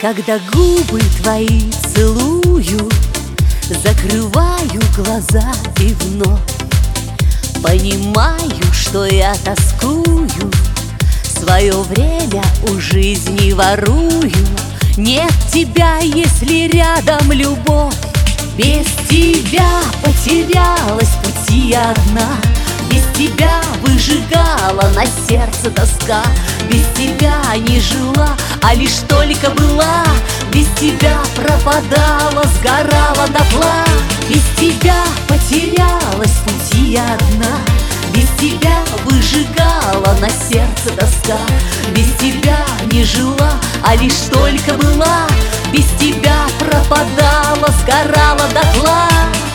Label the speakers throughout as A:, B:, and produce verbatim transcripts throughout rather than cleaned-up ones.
A: Когда губы твои целую, закрываю глаза и вновь понимаю, что я тоскую, свое время у жизни ворую. Нет тебя, если рядом любовь. Без тебя потерялась в пути одна, без тебя выжигала на сердце тоска. Без тебя не жила, а лишь только была. Без тебя пропадала, сгорала дотла. Без тебя потерялась в пути одна, без тебя выжигала на сердце тоска. Без тебя не жила, а лишь только была. Без тебя пропадала, сгорала дотла.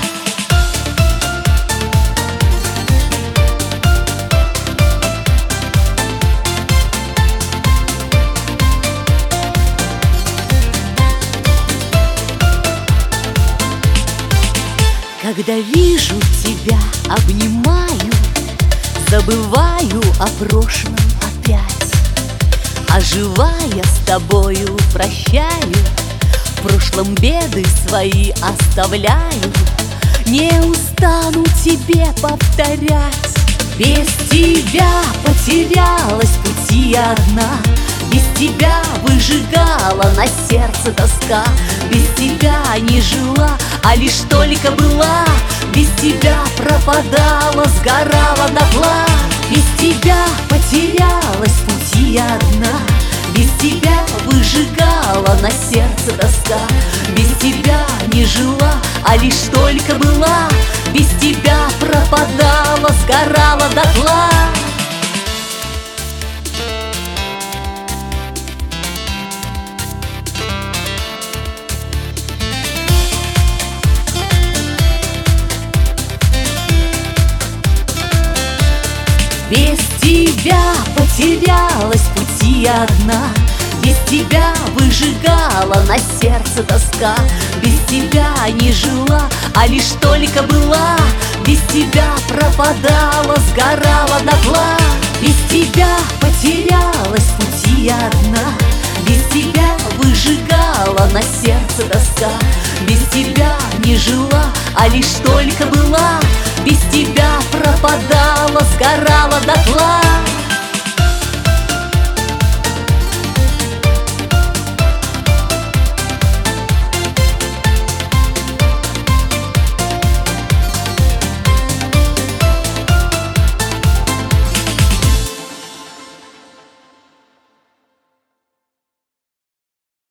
A: Когда вижу тебя, обнимаю, забываю о прошлом опять. Оживая с тобою прощаю, в прошлом беды свои оставляю. Не устану тебе повторять. Без тебя потерялась в пути одна, без тебя выжигала на сердце тоска. Без тебя не жила, а лишь только была. Без тебя пропадала, сгорала дотла. Без тебя потерялась в пути одна, без тебя выжигала на сердце тоска. Без тебя не жила, а лишь только была. Без тебя пропадала, сгорала дотла. Без тебя потерялась в пути одна, без тебя выжигала на сердце тоска. Без тебя не жила, а лишь только была. Без тебя пропадала, сгорала дотла. Без тебя потерялась в пути одна, без тебя выжигала на сердце тоска. Без тебя не жила, а лишь только была. Без тебя пропадала, сгорала дотла.